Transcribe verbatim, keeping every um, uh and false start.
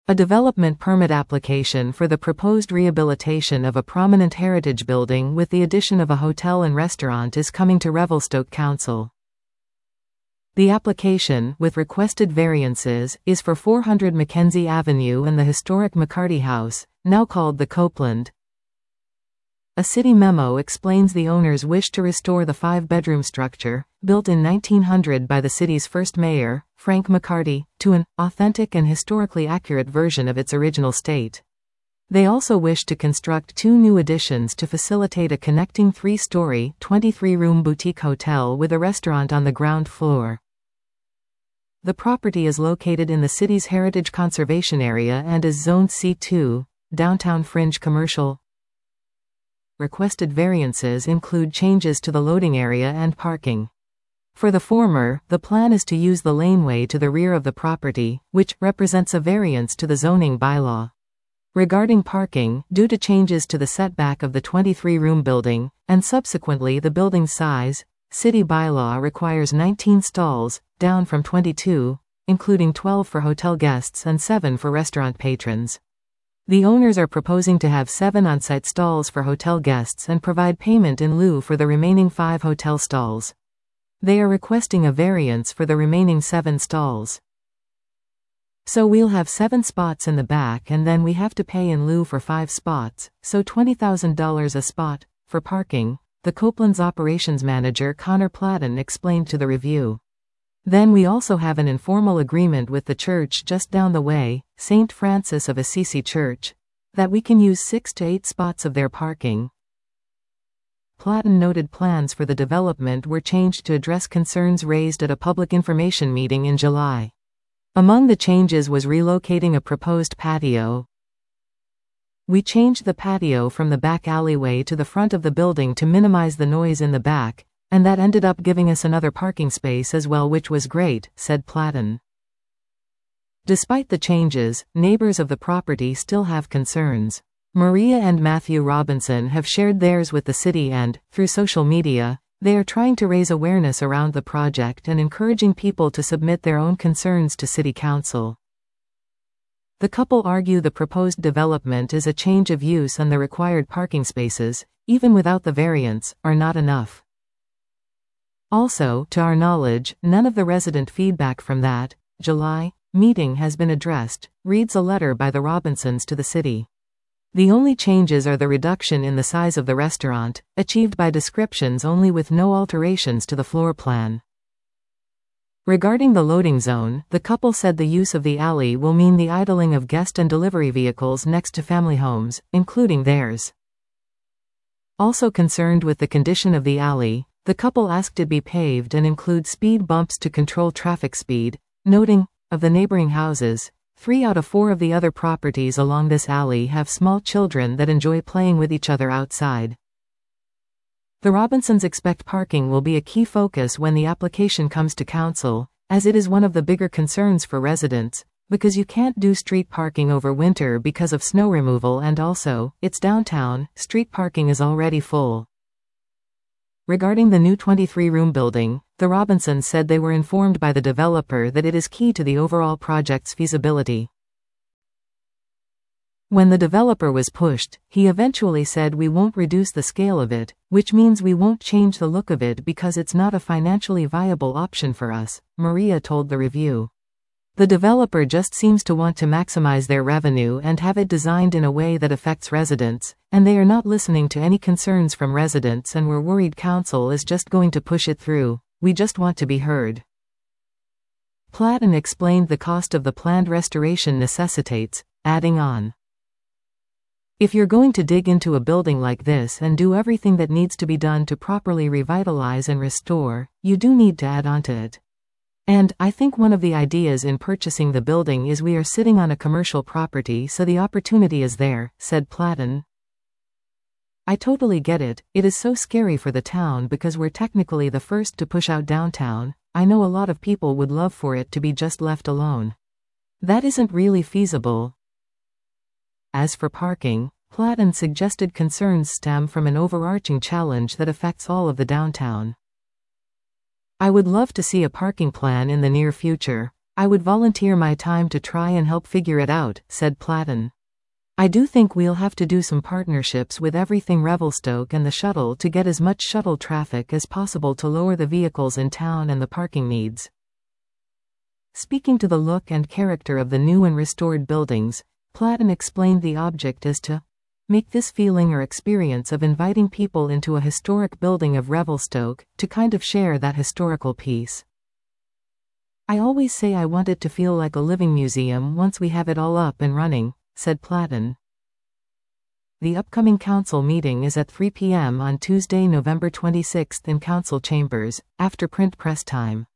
A development permit application for the proposed rehabilitation of a prominent heritage building with the addition of a hotel and restaurant is coming to Revelstoke Council. The application, with requested variances, is for four hundred Mackenzie Avenue and the historic McCarty House, now called the Copeland. A city memo explains the owners wish to restore the five-bedroom structure, built in nineteen hundred by the city's first mayor, Frank McCarty, to an authentic and historically accurate version of its original state. They also wish to construct two new additions to facilitate a connecting three-story, twenty-three room boutique hotel with a restaurant on the ground floor. The property is located in the city's Heritage Conservation Area and is zoned C two, Downtown Fringe Commercial. Requested variances include changes to the loading area and parking. For the former, the plan is to use the laneway to the rear of the property, which represents a variance to the zoning bylaw. Regarding parking, due to changes to the setback of the twenty-three room building, and subsequently the building's size, city bylaw requires nineteen stalls, down from twenty-two, including twelve for hotel guests and seven for restaurant patrons. The owners are proposing to have seven on-site stalls for hotel guests and provide payment in lieu for the remaining five hotel stalls. They are requesting a variance for the remaining seven stalls. So we'll have seven spots in the back and then we have to pay in lieu for five spots, so twenty thousand dollars a spot, for parking, the Copeland's operations manager Connor Platten explained to the Review. Then we also have an informal agreement with the church just down the way, Saint Francis of Assisi Church, that we can use six to eight spots of their parking. Platten noted plans for the development were changed to address concerns raised at a public information meeting in July. Among the changes was relocating a proposed patio. We changed the patio from the back alleyway to the front of the building to minimize the noise in the back, and that ended up giving us another parking space as well, which was great, said Platten. Despite the changes, neighbors of the property still have concerns. Maria and Matthew Robinson have shared theirs with the city and, through social media, they are trying to raise awareness around the project and encouraging people to submit their own concerns to City Council. The couple argue the proposed development is a change of use and the required parking spaces, even without the variance, are not enough. Also, to our knowledge, none of the resident feedback from that July meeting has been addressed, reads a letter by the Robinsons to the city. The only changes are the reduction in the size of the restaurant, achieved by descriptions only with no alterations to the floor plan. Regarding the loading zone, the couple said the use of the alley will mean the idling of guest and delivery vehicles next to family homes, including theirs. Also concerned with the condition of the alley, the couple asked it be paved and include speed bumps to control traffic speed, noting, of the neighboring houses, three out of four of the other properties along this alley have small children that enjoy playing with each other outside. The Robinsons expect parking will be a key focus when the application comes to council, as it is one of the bigger concerns for residents, because you can't do street parking over winter because of snow removal, and also, it's downtown, street parking is already full. Regarding the new twenty-three room building, the Robinsons said they were informed by the developer that it is key to the overall project's feasibility. When the developer was pushed, he eventually said we won't reduce the scale of it, which means we won't change the look of it because it's not a financially viable option for us, Maria told the Review. The developer just seems to want to maximize their revenue and have it designed in a way that affects residents, and they are not listening to any concerns from residents, and we're worried council is just going to push it through. We just want to be heard. Platten explained the cost of the planned restoration necessitates, adding on. If you're going to dig into a building like this and do everything that needs to be done to properly revitalize and restore, you do need to add on to it. And, I think one of the ideas in purchasing the building is we are sitting on a commercial property, so the opportunity is there, said Platten. I totally get it, it is so scary for the town because we're technically the first to push out downtown. I know a lot of people would love for it to be just left alone. That isn't really feasible. As for parking, Platten suggested concerns stem from an overarching challenge that affects all of the downtown. I would love to see a parking plan in the near future. I would volunteer my time to try and help figure it out, said Platten. I do think we'll have to do some partnerships with everything Revelstoke and the shuttle to get as much shuttle traffic as possible to lower the vehicles in town and the parking needs. Speaking to the look and character of the new and restored buildings, Platten explained the object as to make this feeling or experience of inviting people into a historic building of Revelstoke, to kind of share that historical piece. I always say I want it to feel like a living museum once we have it all up and running, said Platten. The upcoming council meeting is at three p m on Tuesday, November twenty-sixth in council chambers, after print press time.